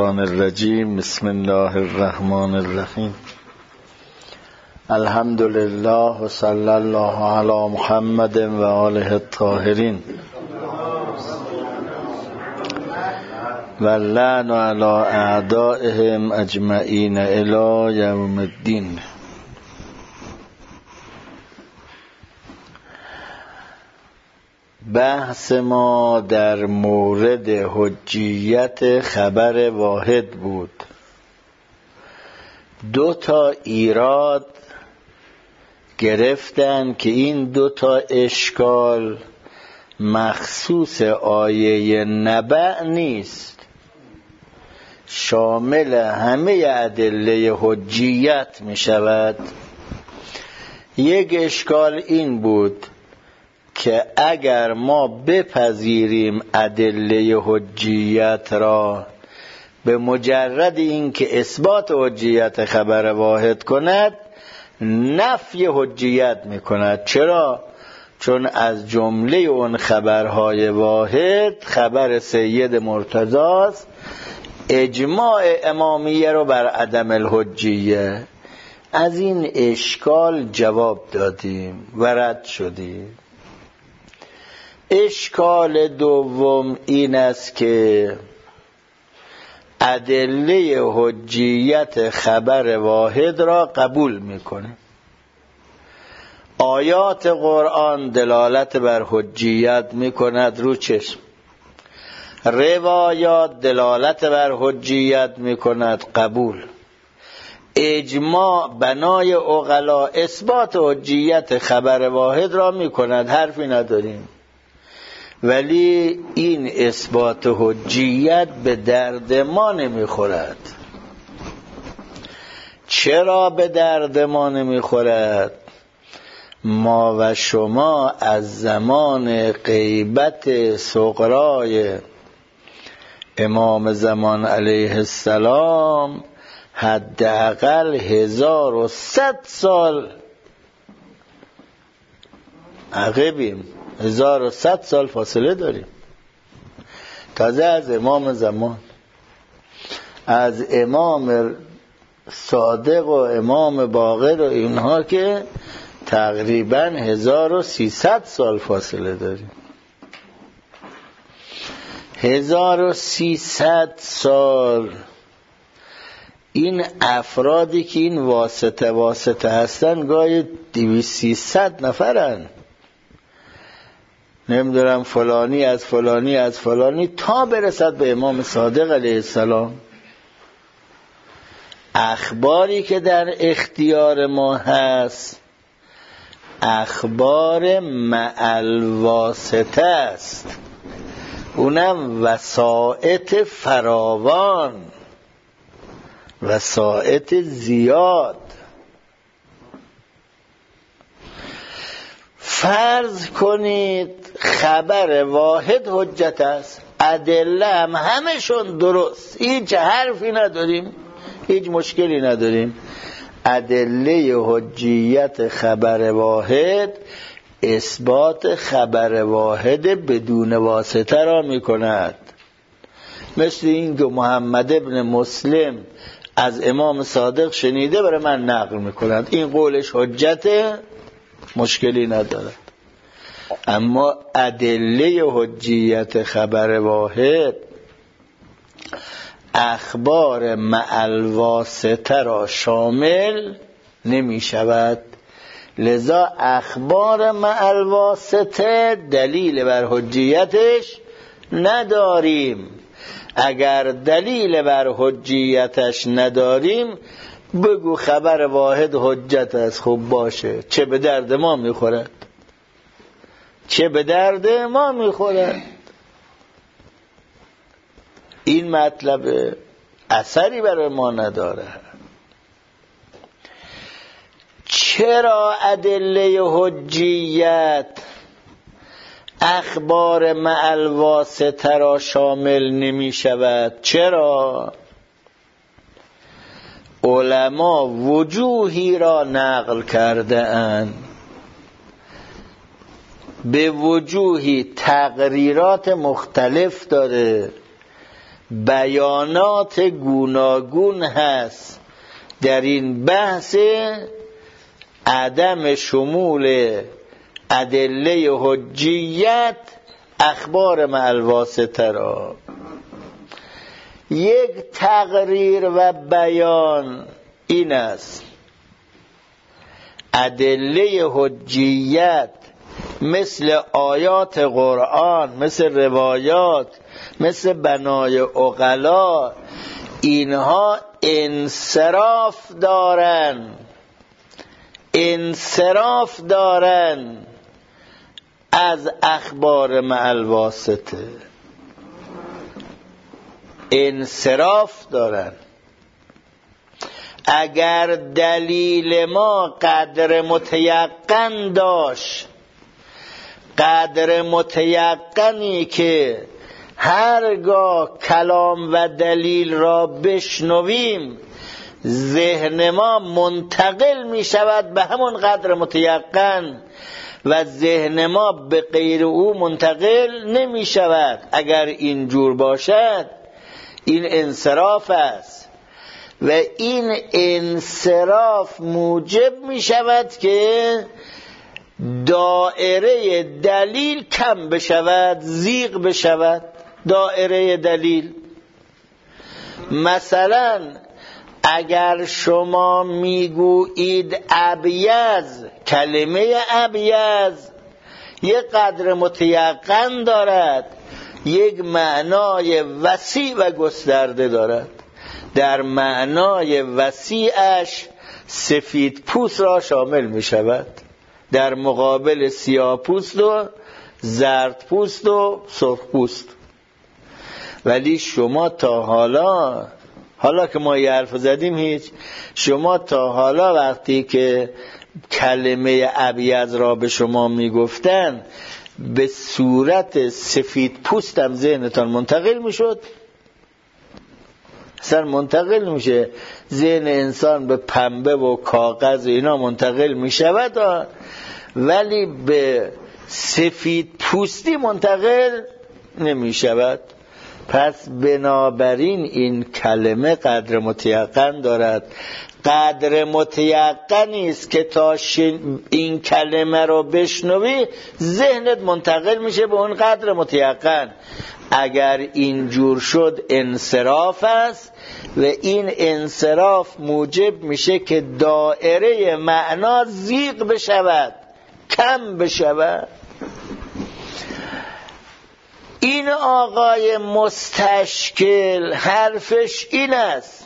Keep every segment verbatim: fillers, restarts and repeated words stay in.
الشیطان الرجیم. بسم الله الرحمن الرحیم. الحمد لله و صلی الله علی محمد و آله الطاهرین و اللعن علی اعدائهم اجمعین الی یوم الدین. بحث ما در مورد حجیت خبر واحد بود. دو تا ایراد گرفتن که این دو تا اشکال مخصوص آیه نبأ نیست، شامل همه ادله حجیت می شود. یک اشکال این بود که اگر ما بپذیریم ادله حجیت را، به مجرد اینکه اثبات حجیت خبر واحد کند نفی حجیت میکند. چرا؟ چون از جمله اون خبرهای واحد خبر سید مرتضی است، اجماع امامیه رو بر عدم الحجیه. از این اشکال جواب دادیم و رد شدیم. اشکال دوم این است که ادله حجیت خبر واحد را قبول میکنه. آیات قرآن دلالت بر حجیت میکند رو چشم، روایات دلالت بر حجیت میکند قبول، اجماع بنای عقلا اثبات حجیت خبر واحد را میکند، حرفی نداریم. ولی این اثبات حجیت به درد ما نمیخورد. چرا به درد ما نمیخورد؟ ما و شما از زمان غیبت صغرای امام زمان علیه السلام حداقل هزار و صد سال عقبیم، هزار و صد سال فاصله داریم. تازه از امام زمان، از امام صادق و امام باقر و اینها که تقریبا هزار و سیصد سال فاصله داریم. هزار و سیصد سال. این افرادی که این واسطه واسطه هستن گاهی دویست سیصد نفرن، نمیدونم فلانی از فلانی از فلانی تا برسد به امام صادق علیه السلام. اخباری که در اختیار ما هست اخبار مع الواسطه است، اونم وسائط فراوان، وسائط زیاد. فرض کنید خبر واحد حجت است، ادله هم همشون درست، هیچ حرفی نداریم، هیچ مشکلی نداریم. ادله حجیت خبر واحد اثبات خبر واحد بدون واسطه را می کند. مثل این که محمد ابن مسلم از امام صادق شنیده برای من نقل می کند، این قولش حجت، مشکلی ندارد. اما ادله حجیت خبر واحد اخبار مع الواسطه را شامل نمی شود. لذا اخبار مع الواسطه دلیل بر حجیتش نداریم. اگر دلیل بر حجیتش نداریم بگو خبر واحد حجت است، خوب باشه، چه به درد ما میخورد؟ چه به درد ما میخورد؟ این مطلب اثری برای ما نداره. چرا ادله حجیت اخبار مع الواسطه را شامل نمی شود؟ چرا؟ علما وجوهی را نقل کرده اند، به وجوهی تقریرات مختلف داره، بیانات گوناگون هست در این بحث عدم شمول ادله حجیت اخبار مع الواسطه را. یک تقریر و بیان این است: ادله حجیت مثل آیات قرآن، مثل روایات، مثل بنای عقلا، اینها انصراف دارن انصراف دارن از اخبار مع الواسطه، انصراف دارن. اگر دلیل ما قدر متیقن داشت، قدر متیقنی که هرگاه کلام و دلیل را بشنویم ذهن ما منتقل می شود به همون قدر متیقن و ذهن ما به غیر او منتقل نمی شود، اگر اینجور باشد این انصراف است و این انصراف موجب می شود که دائره دلیل کم بشود، زیغ بشود دائره دلیل. مثلا اگر شما میگویید ابیض، کلمه ابیض یک قدر متیقن دارد، یک معنای وسیع و گسترده دارد. در معنای وسیعش سفید پوست را شامل می شود، در مقابل سیاه پوست و زرد پوست و سرخ پوست. ولی شما تا حالا حالا که ما یه حرف زدیم هیچ شما تا حالا وقتی که کلمه ابیض را به شما میگفتن به صورت سفید پوست هم ذهنتان منتقل میشد؟ اصلا منتقل میشه. ذهن انسان به پنبه و کاغذ و اینا منتقل میشود ولی به سفید پوستی منتقل نمیشود. پس بنابراین این کلمه قدر متیقن دارد. قدر متیقنی است که تا این کلمه رو بشنوی ذهنت منتقل میشه به اون قدر متیقن. اگر اینجور شد انصراف است و این انصراف موجب میشه که دائره معنا زیغ بشود، کم بشود. این آقای مستشکل حرفش این است: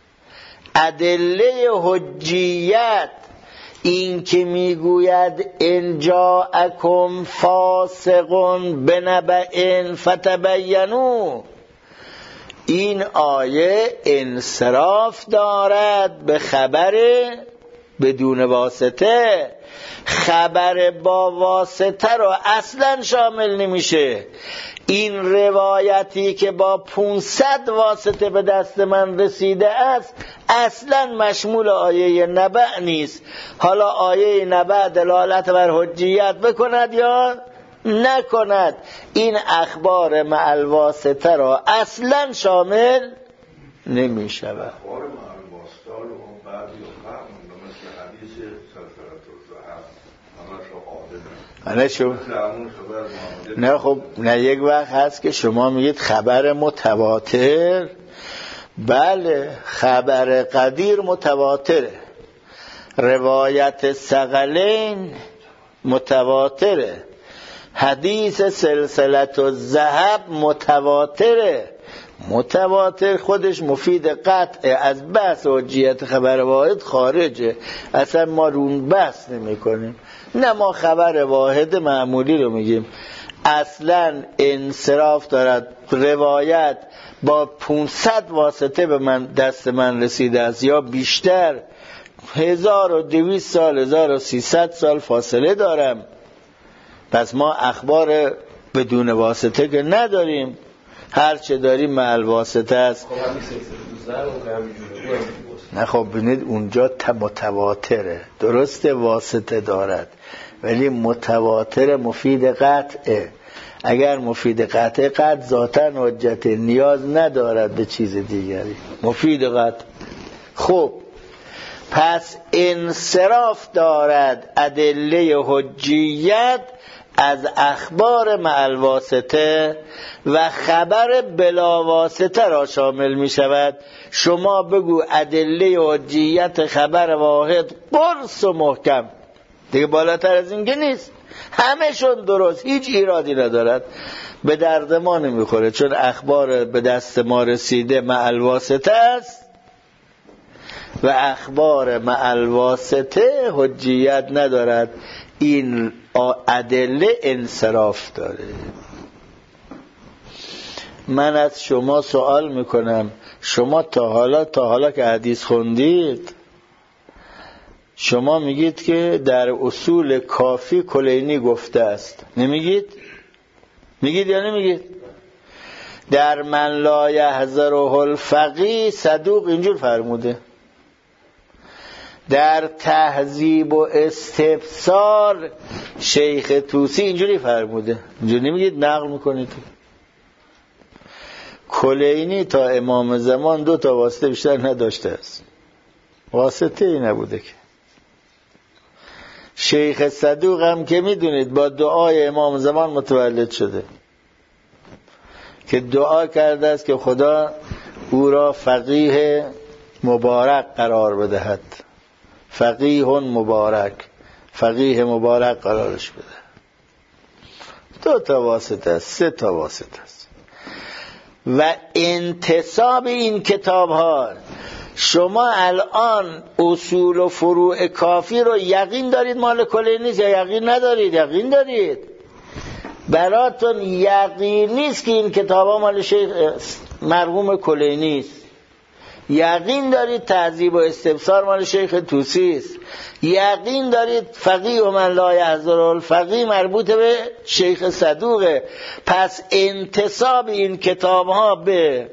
ادله حجیت، این که میگوید ان جاءکم فاسق بنبأ فتبینوا، این آیه انصراف دارد به خبر بدون واسطه. خبر با واسطه رو اصلا شامل نمیشه. این روایتی که با پانصد واسطه به دست من رسیده است اصلا مشمول آیه نبأ نیست. حالا آیه نبأ دلالت بر حجیت بکند یا نکند، این اخبار مع الواسطه را اصلا شامل نمی شود. نه شو نه خب نه یک وقت هست که شما میگید خبر متواتر. بله خبر قدیر متواتره، روایت ثقلین متواتره، حدیث سلسلة الذهب متواتره. متواتر خودش مفید قطعه، از بحث حجیت خبر واحد خارجه، اصلا ما رون بحث نمی کنیم. نه ما خبر واحد معمولی رو میگیم. اصلا انصراف دارد، روایت با پانصد واسطه به من دست من رسیده است یا بیشتر، هزار و دویست سال هزار و سیصد سال فاصله دارم. پس ما اخبار بدون واسطه که نداریم، هر چه داریم مع الواسطه است. نه خب ببینید اونجا متواتره، درسته واسطه دارد ولی متواتر مفید قطعه. اگر مفید قطع، قطع ذاتاً حجت، نیاز ندارد به چیز دیگری. مفید قطع. خب پس انصراف دارد ادله حجیت از اخبار مع الواسطه و خبر بلا واسطه را شامل می شود. شما بگو ادله حجیت خبر واحد قرص و محکم، دیگه بالاتر از این که نیست، همه‌شون درست، هیچ ایرادی ندارد، به درد ما نمیخوره، چون اخبار به دست ما رسیده مع الواسطه است و اخبار مع الواسطه حجیت ندارد. این ادله انصراف داره. من از شما سوال میکنم، شما تا حالا تا حالا که حدیث خوندید، شما میگید که در اصول کافی کلینی گفته است، نمیگید؟ میگید یا نمیگید؟ در من لا یحذره الفقیه صدوق اینجور فرموده. در تهذیب و استبصار شیخ طوسی اینجوری فرموده. اینجوری نمیگید، نقل میکنید. کلینی تا امام زمان دو تا واسطه بیشتر نداشته است، واسطه ای نبوده که. شیخ صدوق هم که میدونید با دعای امام زمان متولد شده که دعا کرده است که خدا او را فقیه مبارک قرار بدهد. فقیه مبارک، فقیه مبارک قرارش بده. دو تا واسطه است، سه تا واسطه است. و انتصاب این کتاب ها، شما الان اصول و فروع کافی رو یقین دارید مال کلینی نیست یا یقین ندارید؟ یقین دارید. براتون یقین نیست که این کتاب ها مال شیخ مرحوم کلینی است. یقین دارید تهذیب و استبصار مال شیخ طوسی است. یقین دارید فقیه و من لا یحذره الفقیه مربوط به شیخ صدوقه. پس انتصاب این کتاب ها به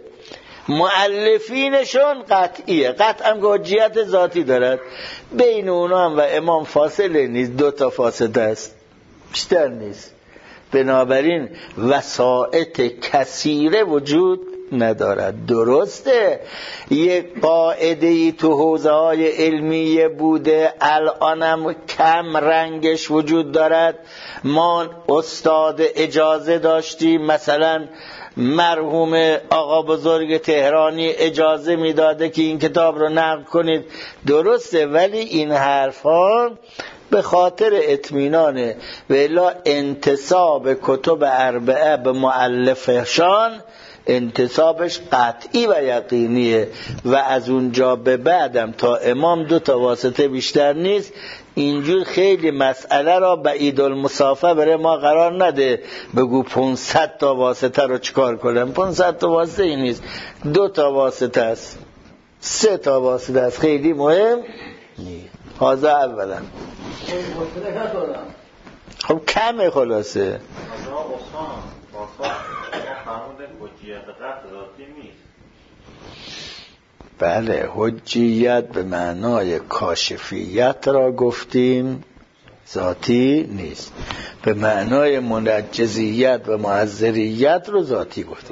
مؤلفینشون قطعیه. قطعا که حجیت ذاتی دارد. بین اونا هم و امام فاصله نیست، دو تا فاصله است، بیشتر نیست. بنابراین وسائط کثیره وجود ندارد. درسته یک قاعده ای تو حوزه های علمیه بوده، الانم کم رنگش وجود دارد. ما استاد اجازه داشتیم، مثلا مرحوم آقا بزرگ تهرانی اجازه میداده که این کتاب رو نقل کنید. درسته، ولی این حرف ها به خاطر اطمینانه، و الا انتصاب کتب اربعه به مؤلفشان انتصابش قطعی و یقینیه و از اونجا به بعدم تا امام دو تا واسطه بیشتر نیست. اینجور خیلی مسئله را بعید المسافه بره ما قرار نده بگو پانصد تا واسطه رو چکار کنم. پانصد تا واسطه ای نیست، دو تا واسطه است، سه تا واسطه است، خیلی مهم نیست. حاضر اولا خب کمه خلاصه. بله، حجیت به معنای کاشفیت را گفتیم، ذاتی نیست. به معنای منجزیت و معذریت رو ذاتی گفتیم.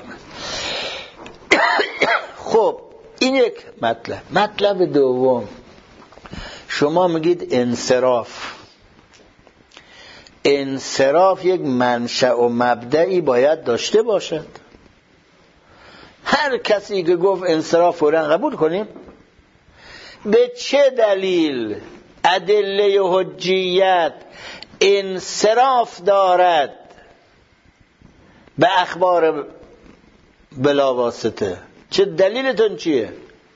خب این یک مطلب. مطلب دوم، شما میگید انصراف. انصراف یک منشأ و مبدئی باید داشته باشد. هر کسی که گفت انصراف فوراً قبول کنیم؟ به چه دلیل ادله حجیت انصراف دارد به اخبار بلا واسطه؟ چه دلیلتون چیه؟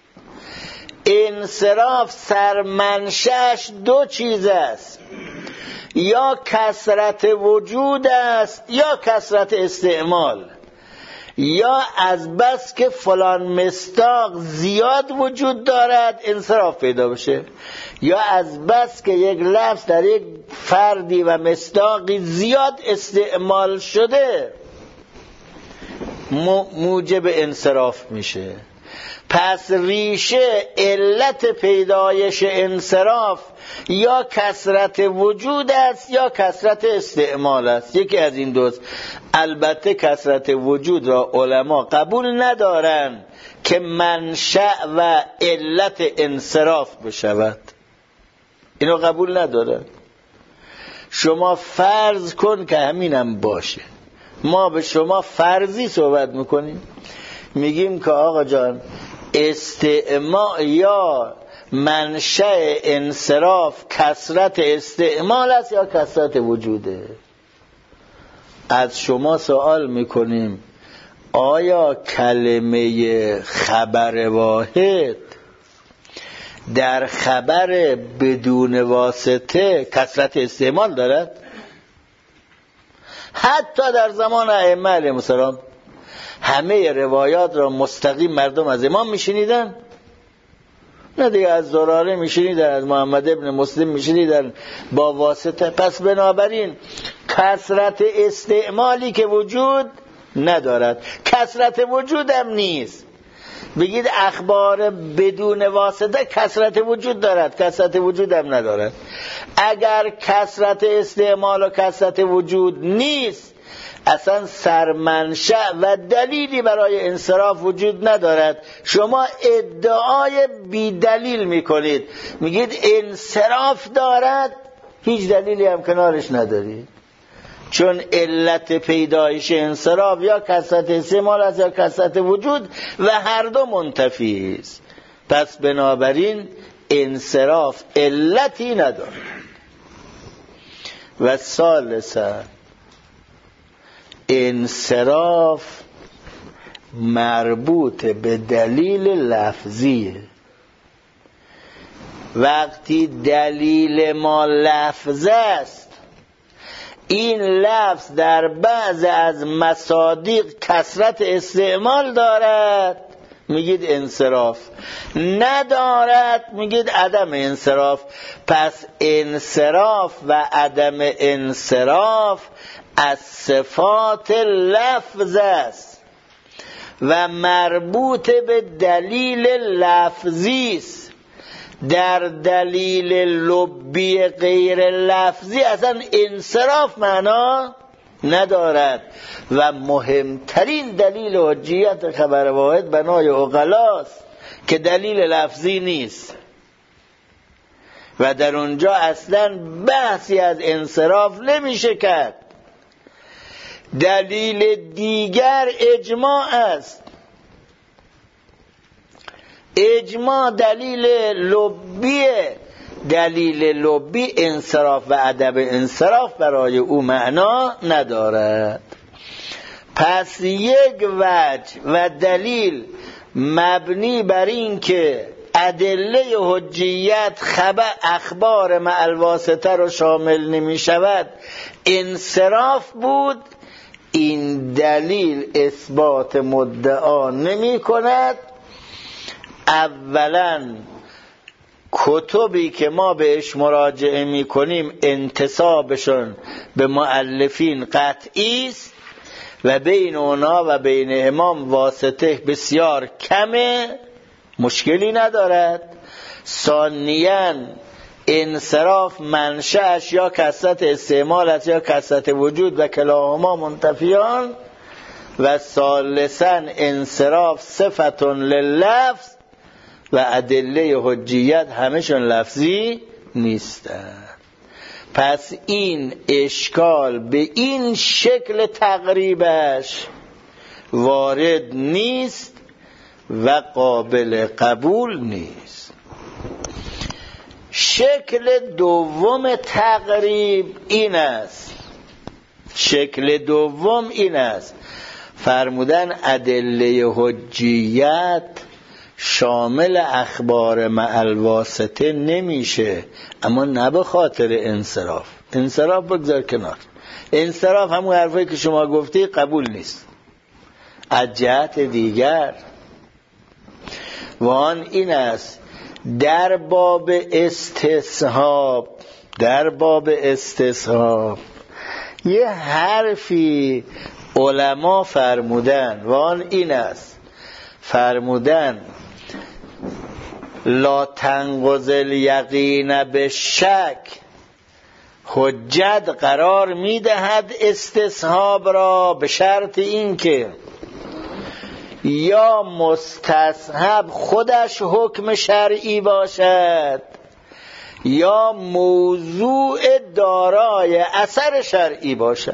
انصراف سرمنشأش دو چیز است، یا کثرت وجود است یا کثرت استعمال. یا از بس که فلان مصداق زیاد وجود دارد انصراف پیدا بشه، یا از بس که یک لفظ در یک فردی و مصداقی زیاد استعمال شده موجب انصراف میشه. پس ریشه علت پیدایش انصراف یا کثرت وجود است یا کثرت استعمال است، یکی از این دوست. البته کثرت وجود را علما قبول ندارند که منشأ و علت انصراف بشود، اینو قبول ندارند. شما فرض کن که همینم باشه، ما به شما فرضی صحبت میکنیم، میگیم که آقا جان استعمال یا منشأ انصراف کثرت استعمال است یا کثرت وجوده. از شما سوال میکنیم آیا کلمه خبر واحد در خبر بدون واسطه کثرت استعمال دارد؟ حتی در زمان ائمه علیهم السلام همه روایات را مستقیم مردم از امام میشنیدن؟ نه دیگه، از زراره میشنیدن، از محمد ابن مسلم میشنیدن با واسطه. پس بنابراین کثرت استعمالی که وجود ندارد، کثرت وجود هم نیست. بگید اخبار بدون واسطه کثرت وجود دارد، کثرت وجود هم ندارد. اگر کثرت استعمال و کثرت وجود نیست، اصلا سرمنشأ و دلیلی برای انصراف وجود ندارد. شما ادعای بی دلیل میکنید، میگید انصراف دارد، هیچ دلیلی هم کنارش ندارید، چون علت پیدایش انصراف یا کثرت استعمال است یا کثرت وجود و هر دو منتفی است. پس بنابراین انصراف علتی ندارد. و ثالثا انصراف مربوط به دلیل لفظیه. وقتی دلیل ما لفظ است، این لفظ در بعض از مصادیق کثرت استعمال دارد، میگید انصراف، ندارد میگید عدم انصراف. پس انصراف و عدم انصراف از صفات لفظ است و مربوط به دلیل لفظی است. در دلیل لبی غیر لفظی اصلا انصراف معنا ندارد و مهمترین دلیل حجیت خبر واحد بنای عقلاست که دلیل لفظی نیست و در اونجا اصلا بحثی از انصراف نمیشه کرد. دلیل دیگر اجماع است. اجماع دلیل لبیه. دلیل لبی انصراف و عدم انصراف برای او معنا ندارد. پس یک وجه و دلیل مبنی بر این که ادله حجیت خبر اخبار مع الواسطه رو شامل نمی شود انصراف بود، این دلیل اثبات مدعا نمی کند. اولا کتبی که ما بهش مراجعه می کنیم انتسابشون به مؤلفین قطعی است و بین اونا و بین امام واسطه بسیار کمه، مشکلی ندارد. ثانیاً انصراف منشأش یا کثرت استعمال است یا کثرت وجود و کلاهما منتفیان. و ثالثاً انصراف صفت لللفظ و ادله حجیت همشون لفظی نیستند. پس این اشکال به این شکل تقریبش وارد نیست و قابل قبول نیست. شکل دوم تقریب این است. شکل دوم این است فرمودن ادله حجیت شامل اخبار مع الواسطه نمیشه، اما نه به خاطر انصراف. انصراف بگذار کنار، انصراف همون حرفایی که شما گفتی قبول نیست. از جهت دیگر و آن این است در باب استصحاب، در باب استصحاب یه حرفی علما فرمودن و آن این است فرمودن لا تنقض الیقین به شک، حجت قرار میدهد استصحاب را به شرط اینکه یا مستصحب خودش حکم شرعی باشد یا موضوع دارای اثر شرعی باشد.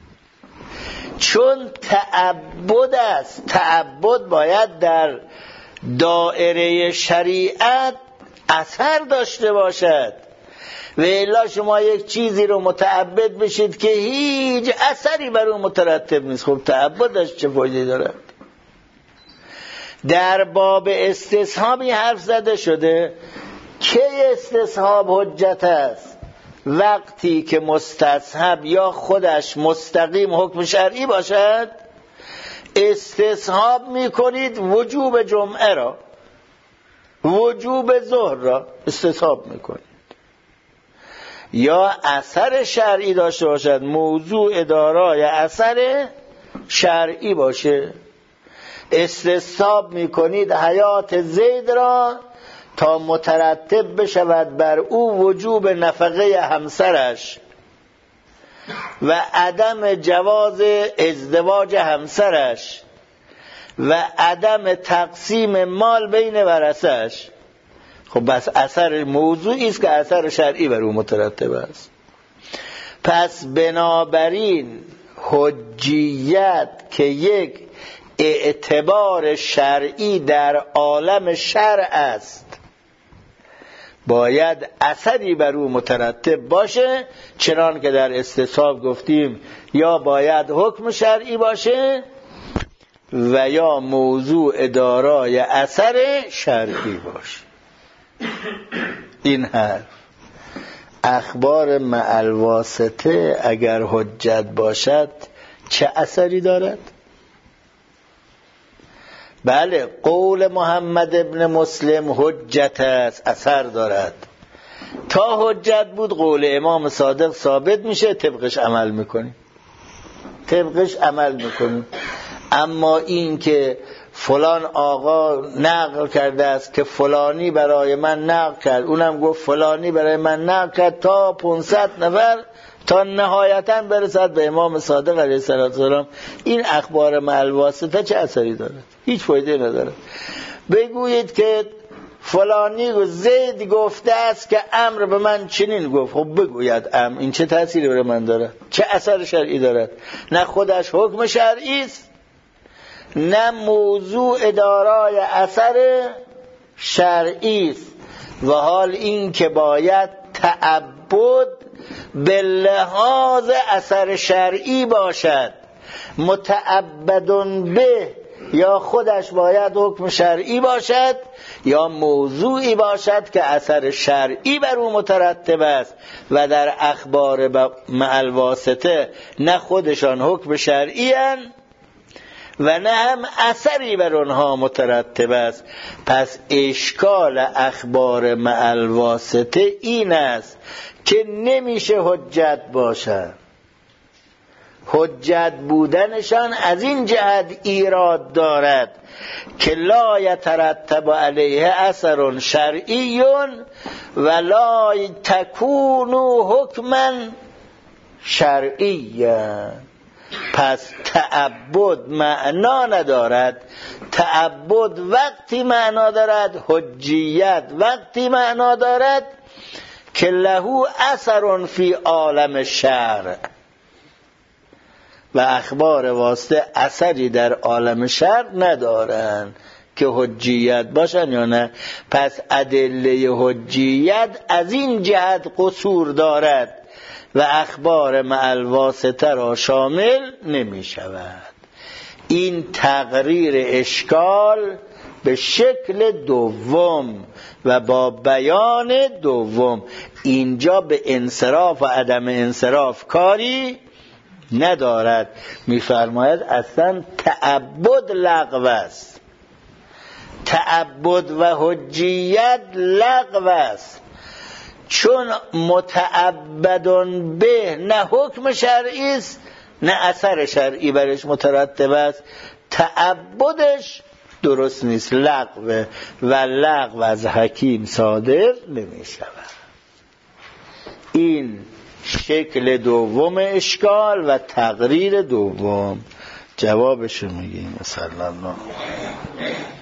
چون تعبد است، تعبد باید در دائره شریعت اثر داشته باشد، و الا شما یک چیزی رو متعبد بشید که هیچ اثری بر اون مترتب نیست، خب تعبدش چه فایده دارد؟ در باب استصحابی حرف زده شده که استصحاب حجت است وقتی که مستصحب یا خودش مستقیم حکم شرعی باشد. استصحاب میکنید وجوب جمعه را، وجوب ظهر را استصحاب میکنید، یا اثر شرعی داشته باشد، موضوع دارای اثر شرعی باشه. استصحاب میکنید حیات زید را تا مترتب بشود بر او وجوب نفقه همسرش و عدم جواز ازدواج همسرش و عدم تقسیم مال بین ورثه‌اش. خب بس اثر موضوعی است که اثر شرعی بر او مترتب است. پس بنابراین حجیت که یک اعتبار شرعی در عالم شرع است باید اثری بر او مترتب باشه، چنان که در استصحاب گفتیم یا باید حکم شرعی باشه و یا موضوع دارای اثر شرعی باشه. این حرف اخبار مع الواسطه اگر حجت باشد چه اثری دارد؟ بله، قول محمد ابن مسلم حجت است، اثر دارد. تا حجت بود قول امام صادق ثابت میشه، طبقش عمل میکنی طبقش عمل میکنی اما این که فلان آقا نقل کرده است که فلانی برای من نقل کرد، اونم گفت فلانی برای من نقل کرد، تا پانصد نفر تا نهایتا برسد به امام صادق علیه السلام، این اخبار مع الواسطه چه اثری دارد؟ هیچ فایده ندارد. بگویید که فلانی و زید گفته است که امر به من چنین گفت، خب بگوید امر، این چه تأثیری بر من دارد؟ چه اثر شرعی دارد؟ نه خودش حکم شرعی است نه موضوع دارای اثر شرعی است. و حال این که باید تعبد به لحاظ اثر شرعی باشد، متعبدون به، یا خودش باید حکم شرعی باشد یا موضوعی باشد که اثر شرعی بر او مترتب است و در اخبار مع الواسطه نه خودشان حکم شرعی اند و نه هم اثری بر آنها مترتب است. پس اشکال اخبار مع الواسطه این است که نمیشه حجت باشد. حجت بودنشان از این جهت ایراد دارد که لا یترتب علیه اثر شرعی و لا تکون حکما شرعیا. پس تعبد معنا ندارد. تعبد وقتی معنا دارد، حجیت وقتی معنا دارد که له اثر فی عالم شرع، و اخبار واسطه اثری در عالم شرع ندارن که حجیت باشن یا نه. پس ادله حجیت از این جهت قصور دارد و اخبار مع الواسطه را شامل نمی شود. این تقریر اشکال به شکل دوم و با بیان دوم. اینجا به انصراف و عدم انصراف کاری ندارد. میفرماید اصلا تعبد لغو است، تعبد و حجیت لغو است، چون متعبدون به نه حکم شرعی است نه اثر شرعی برش مترتب است. تعبدش درست نیست. لغو و لغو از حکیم صادر نمی شود. این شکل دوم اشکال و تقریر دوم. جوابشو میگیم. صلی الله